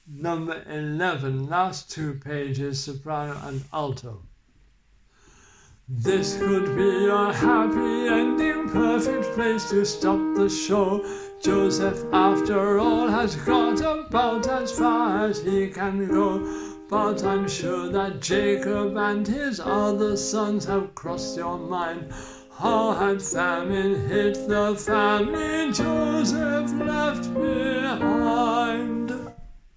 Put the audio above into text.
Number 11, last two pages, soprano and alto. This could be a happy ending, perfect place to stop the show. Joseph, after all, has got about as far as he can go. But I'm sure that Jacob and his other sons have crossed your mind. How had famine hit the family Joseph left behind?